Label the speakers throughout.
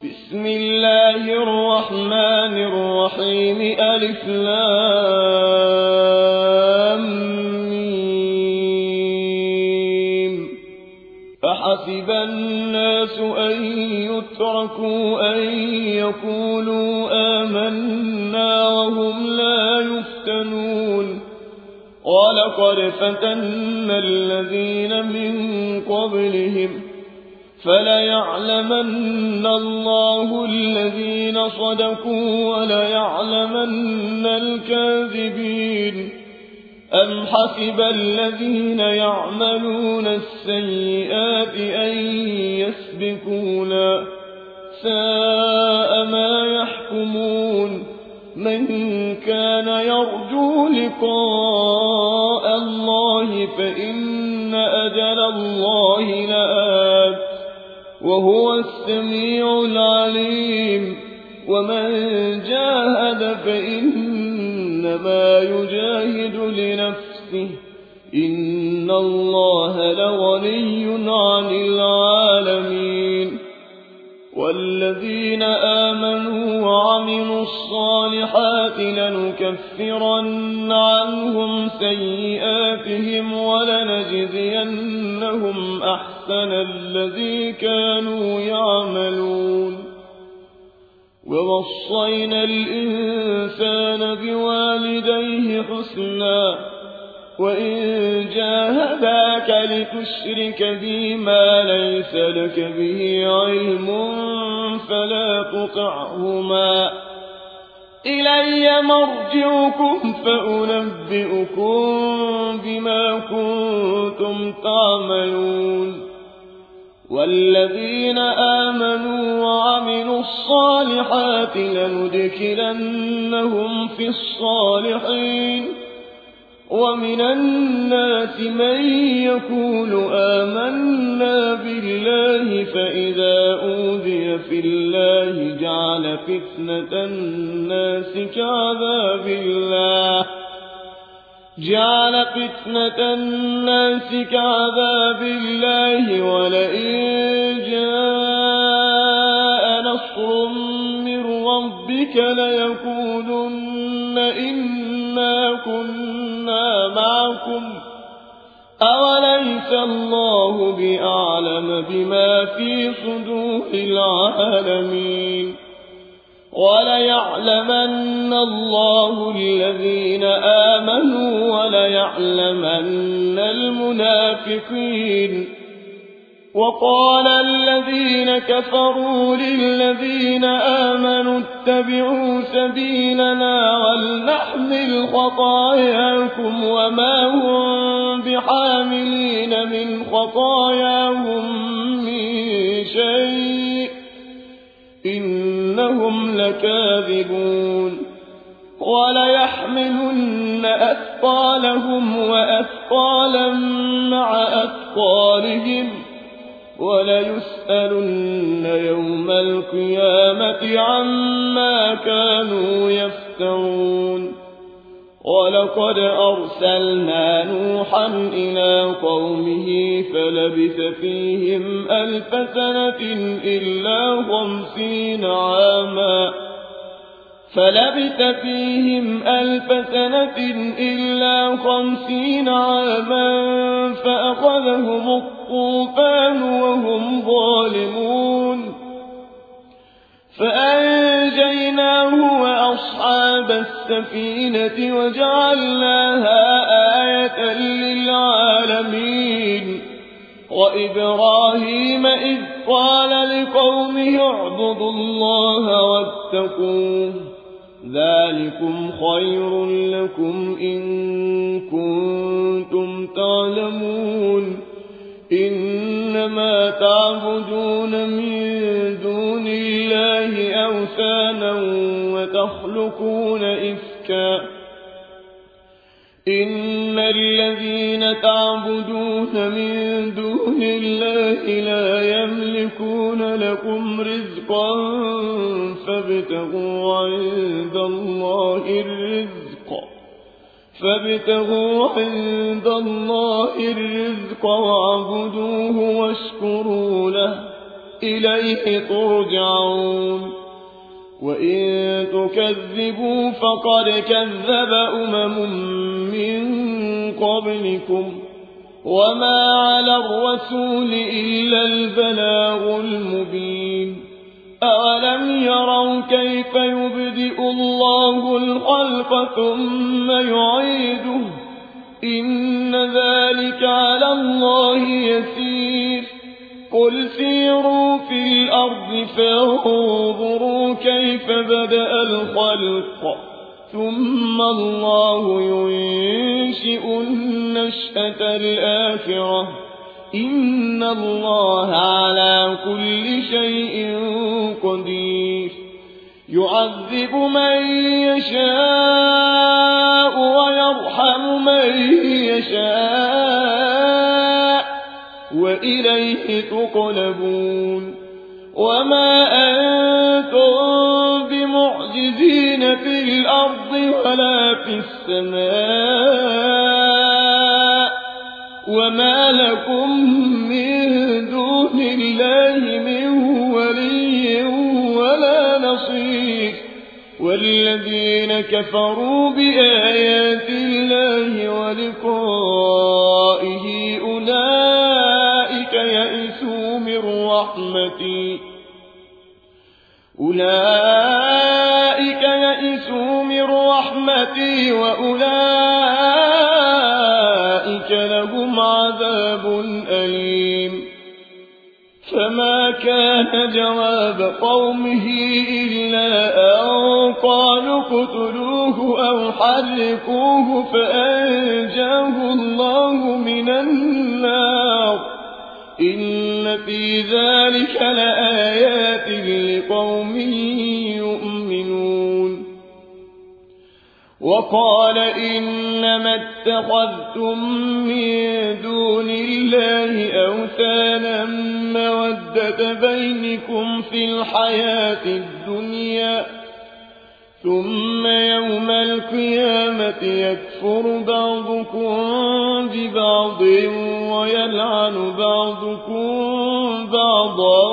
Speaker 1: بسم الله الرحمن الرحيم ألف لام ميم. فحسب الناس أن يتركوا أن يقولوا آمنا وهم لا يفتنون. ولقد فتنا الذين من قبلهم فليعلمن الله الذين صدقوا وليعلمن الكاذبين. أم حسب الذين يعملون السيئات أن يسبقونا ساء ما يحكمون. من كان يرجو لقاء الله فإن أجل الله لآت وهو السميع العليم. ومن جاهد فإنما يجاهد لنفسه إن الله لغني عن العالمين. والذين آمنوا وعملوا الصالحات لنكفرن عنهم سيئاتهم ولنجزينهم أحسن الذي كانوا يعملون. ووصينا الإنسان بوالديه حسنا وإن جاهداك لتشرك بي ما ليس لك به علم فلا تطعهما. إلي مرجعكم فأنبئكم بما كنتم تعملون. والذين آمنوا وعملوا الصالحات لندخلنهم في الصالحين. ومن الناس من يقول آمنا بالله فإذا أوذي في الله جعل فتنة الناس كعذاب الله ولئن جاء نصر من ربك ليقولن إنا كنا معكم أوليس الله بأعلم بما في صدور العالمين. وليعلمن الله الذين آمنوا وليعلمن المنافقين. وقال الذين كفروا للذين آمنوا اتبعوا سبيلنا ولنحمل خطاياكم وما هم بحاملين من خطاياهم من شيء إنهم لكاذبون. وليحملن أثقالهم وأثقالا مع أثقالهم وليسألن يوم القيامة عما كانوا يفترون. ولقد أرسلنا نوحا إلى قومه فلبث فيهم 1000 سنة إلا 50 عاما فأخذهم الطوفان وهم ظالمون. فأنجيناه وأصحاب السفينة وجعلناها آية للعالمين. وإبراهيم إذ قال لقومه اعبدوا الله واتقوه ذلكم خير لكم إن كنتم تعلمون. إنما تعبدون من دون الله أوثانا وتخلقون إفكا. إن الذين تعبدون من دون الله لا يملكون لكم رزقا فابتغوا عند الله الرزق واعبدوه واشكروا له إليه ترجعون وإن تكذبوا فقد كذب من قبلكم وما على الرسول إلا البلاغ المبين أولم يروا كيف يبدئ الله الخلق ثم يعيده إن ذلك على الله يسير قل سيروا في الأرض فانظروا كيف بدأ الخلق ثم الله ينشئ النشأة الآخرة إن الله على كل شيء قدير يعذب من يشاء ويرحم من يشاء وإليه تقلبون وما أنتم بمعجزين في الأرض ولا في السماء وما لكم من دون الله من ولي ولا نصير والذين كفروا بآيات الله ولقائه أولئك يئسوا من رحمتي وأولئك لهم عذاب أليم فما كان جواب قومه إلا أن قالوا اقتلوه أو حرقوه فأنجاه الله من النار إن في ذلك لآيات لقوم يؤمنون وقال إنما اتخذتم من دون الله أوثانا مودة بينكم في الحياة الدنيا ثم يوم القيامة يكفر بعضكم ببعض ويلعن بعضكم بعضا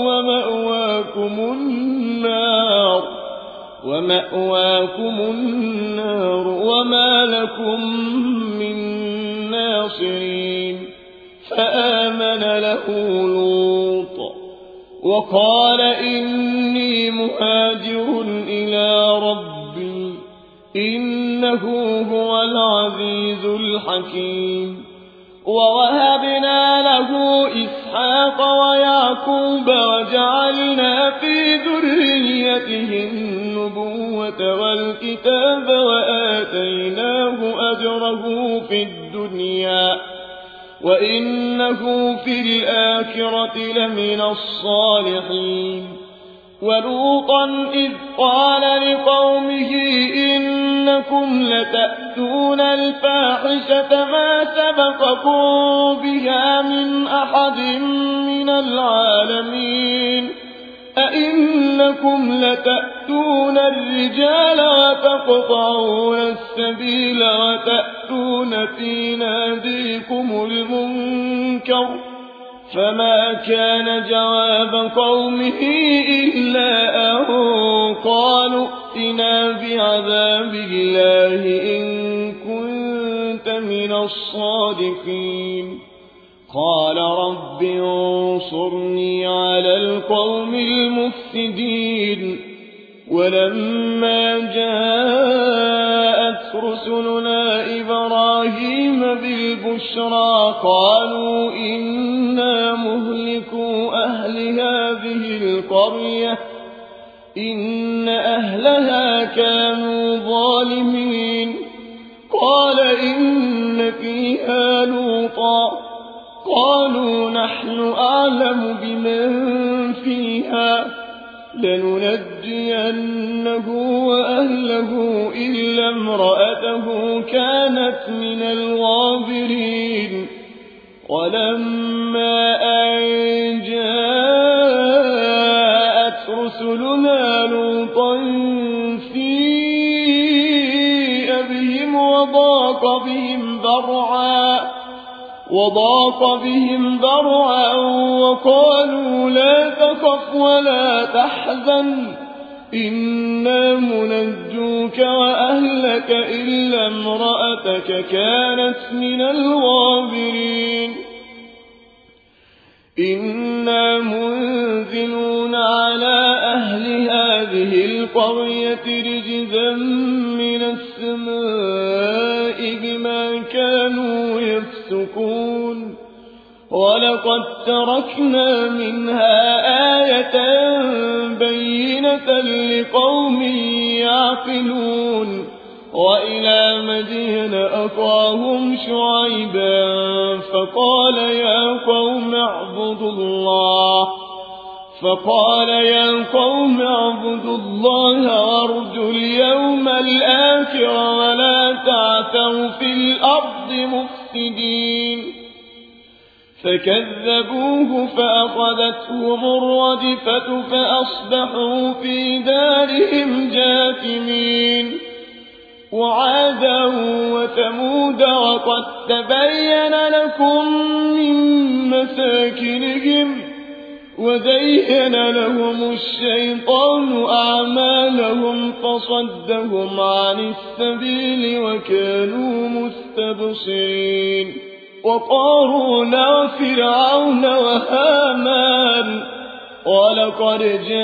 Speaker 1: ومأواكم النار وما لكم من ناصرين فآمن له لوط وقال إني مهاجر إلى ربي إنه هو العزيز الحكيم ووهبنا له إسحاق ويعقوب وجعلنا في ذريته النبوة والكتاب وآتيناه أجره في الدنيا وإنه في الآخرة لمن الصالحين ولوطا إذ قال لقومه إنكم لتأتون الفاحشة ما سبقكم بها من أحد من العالمين أئنكم لتأتون الرجال وتقطعون السبيل وتأتون في ناديكم المنكر فما كان جواب قومه إلا أن قالوا ائتنا بعذاب الله إن كنت من الصادقين قال رب انصرني على القوم المفسدين ولما جاءت رسلنا إبراهيم بالبشرى قالوا إنا مهلكو أهل هذه القرية إن أهلها كانوا ظالمين قال إن فيها لوطا قالوا نحن أعلم بمن فيها لننجينه وأهله إلا امرأته كانت من الغابرين ولما أن جاءت رسلنا لوطا سيء بهم وضاق بهم ذرعا وضاق بهم ذرعا وقالوا لا تخف ولا تحزن إنا منجوك وأهلك إلا امرأتك كانت من الغابرين إنا منزلون على أهل هذه القرية رجزا من السماء بما كانوا يفسقون ولقد تركنا منها آية بينة لقوم يعقلون وإلى مدين أخاهم شعيبا فقال يا قوم اعبدوا الله وارجوا اليوم الآخر ولا تعثوا في الأرض مفسدين فكذبوه فأخذتهم الرجفة فأصبحوا في دارهم جاثمين وعادا وثمود وقد تبين لكم من مساكنهم وزين لهم الشيطان أعمالهم فصدهم عن السبيل وكانوا مستبصرين وقارون وفرعون وهامان ولقد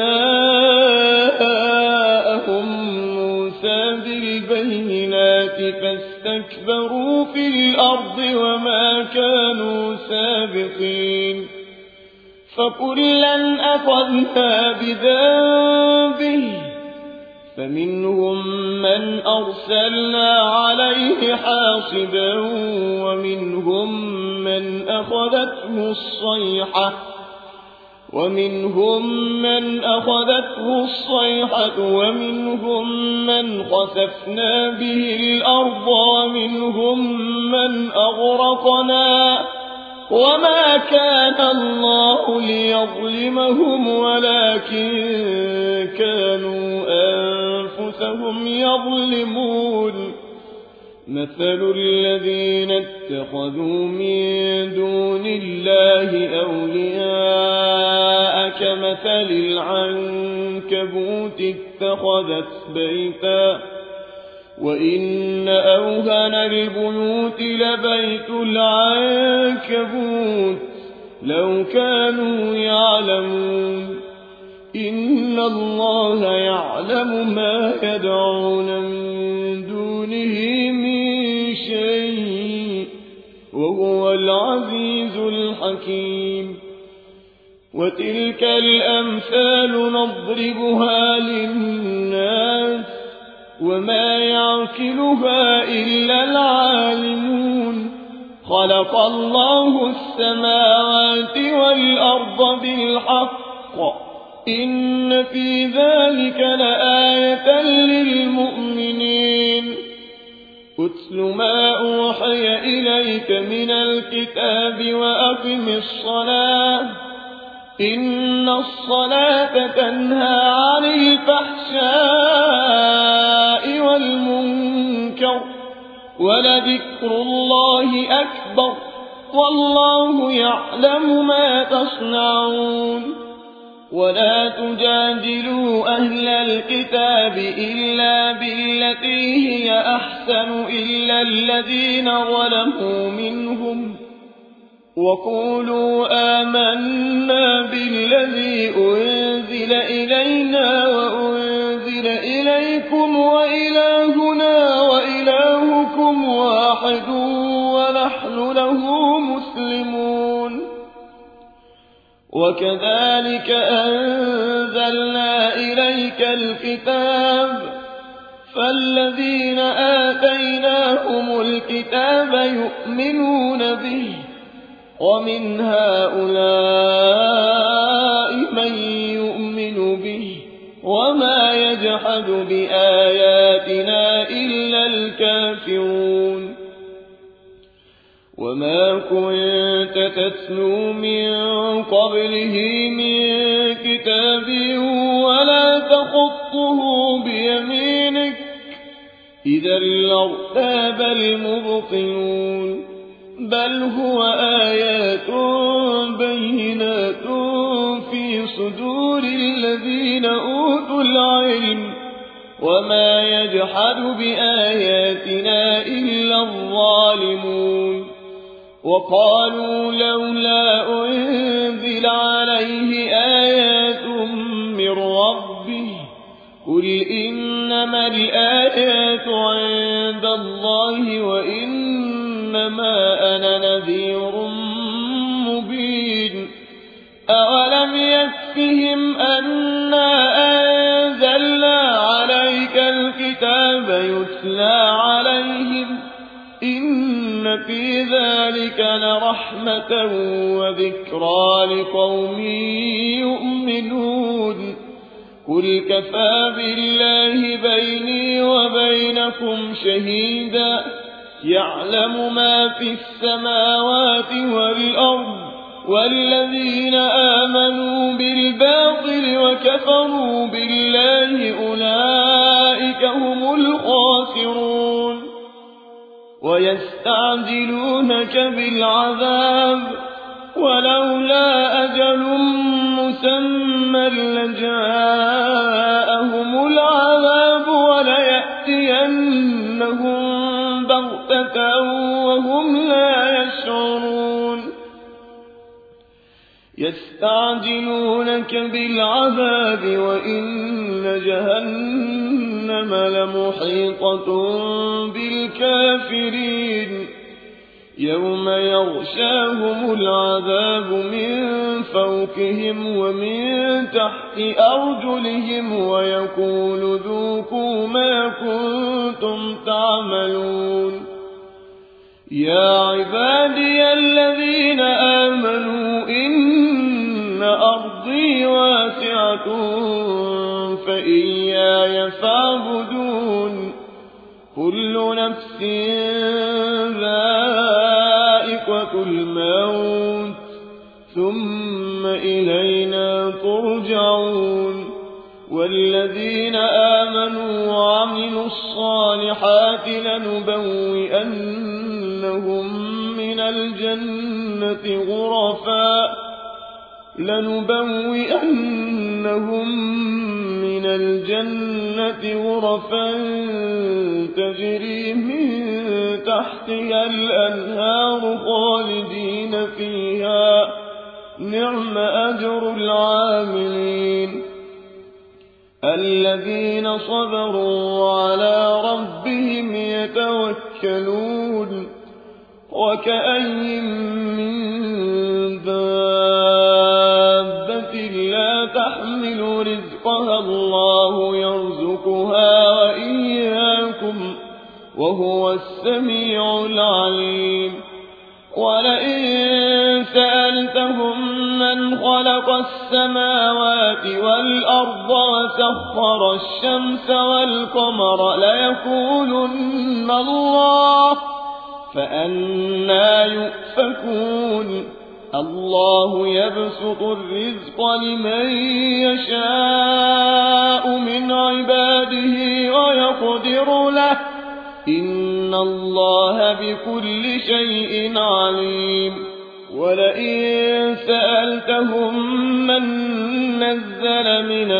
Speaker 1: جاءهم موسى بالبينات فاستكبروا في الأرض وما كانوا سابقين فكلا أخذنا بذنبه فمنهم من أرسلنا عليه حاصبا ومنهم من أخذته الصيحة ومنهم من خسفنا به الأرض ومنهم من أغرقنا وما كان الله ليظلمهم ولكن كانوا أنفسهم يظلمون مثل الذين اتخذوا من دون الله أولياء كمثل العنكبوت اتخذت بيتا وإن أوهن البيوت لبيت العنكبوت لو كانوا يعلمون إن الله يعلم ما يدعون من دونه من شيء وهو العزيز الحكيم وتلك الأمثال نضربها للناس وما يعقلها إلا العالمون خلق الله السماوات والأرض بالحق إن في ذلك لآية للمؤمنين أتل ما أوحي إليك من الكتاب وأقم الصلاة إن الصلاة تنهى عن الفحشاء والمنكر ولذكر الله أكبر والله يعلم ما تصنعون ولا تجادلوا أهل الكتاب إلا بالتي هي أحسن إلا الذين ظلموا منهم وقولوا آمنا بالذي أنزل إلينا وأنزل إليكم وإلهنا وإلهكم واحد ونحن له مسلمون وكذلك أنزلنا إليك الكتاب فالذين آتيناهم الكتاب يؤمنون به ومن هؤلاء من يؤمن به وما يجحد بآياتنا إلا الكافرون وما كنت تتلو من قبله من كتاب ولا تخطه بيمينك إذا لارتاب المبطلون بل هو آيات بينات في صدور الذين أوتوا العلم وما يجحد بآياتنا إلا الظالمون وقالوا لولا أنزل عليه آيات من ربه قل إنما الآيات عند الله وإنما أنا نذير مبين أولم يكفهم أنا أنزلنا عليك الكتاب يتلى عليهم إن في ذلك لرحمة وذكرى لقوم يؤمنون قل كفى بالله بيني وبينكم شهيدا يعلم ما في السماوات والأرض والذين آمنوا بالباطل وكفروا بالله أولئك هم الخاسرون ويستعجلونك بالعذاب ولولا أجل مسمى لجاءهم العذاب وليأتينهم بغتة وهم لا يشعرون يستعجلونك بالعذاب وإن جهنم لمحيطة بالكافرين يوم يغشاهم العذاب من فوقهم ومن تحت أرجلهم ويقول ذوقوا ما كنتم تعملون يا عبادي الذين آمنوا إن أرضي واسعة فإياي فاعبدون كل نفس ذائقة الموت ثم إلينا ترجعون والذين آمنوا وعملوا الصالحات لنبوئنهم من الجنة غرفا تجري من تحتها الأنهار خالدين فيها نعم أجر العاملين الذين صبروا وعلى ربهم يتوكلون وكأين من دابة لا تحمل رزقها الله يرزقها وإياكم وهو السميع العليم ولئن سألتهم من خلق السماوات والأرض وسخر الشمس والقمر ليقولن الله فأنى يؤفكون الله يبسط الرزق لمن يشاء من عباده ويقدر له إن الله بكل شيء عليم ولئن سألتهم من نزل من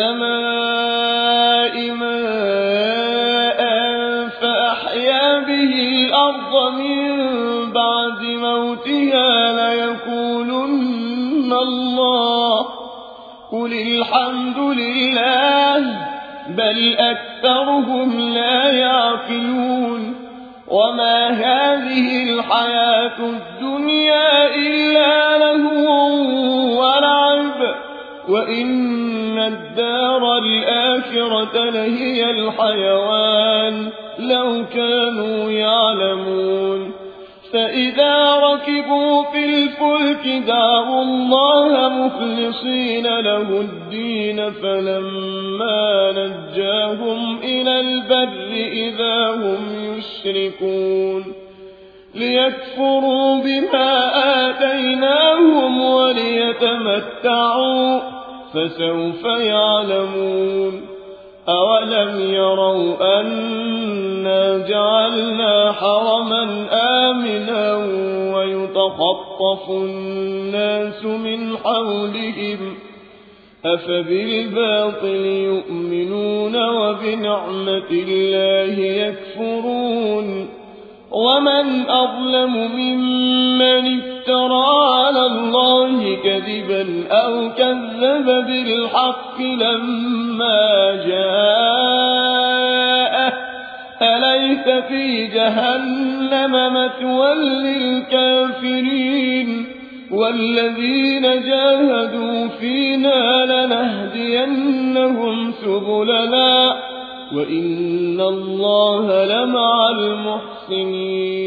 Speaker 1: السماء ماء فأحيا به الأرض من بعد موتها ليقولن الله قل الحمد لله بل أكثرهم لا يعقلون وما هذه الحياة الدنيا إلا لهو ولعب وإن الدار الآخرة لهي الحيوان لو كانوا يعلمون فإذا ركبوا في الفلك دعوا الله مخلصين له الدين فلما نجاهم إلى البر إذا هم يشركون ليكفروا بما آتيناهم وليتمتعوا فسوف يعلمون أولم يروا أنا جعلنا حرما آمنا يتخطف الناس من حولهم أفبالباطل يؤمنون وبنعمة الله يكفرون ومن أظلم ممن افترى على الله كذبا أو كذب بالحق لما جاءه أليس في جهنم مثوى للكافرين والذين جاهدوا فينا لنهدينهم سبلنا وإن الله لمع المحسنين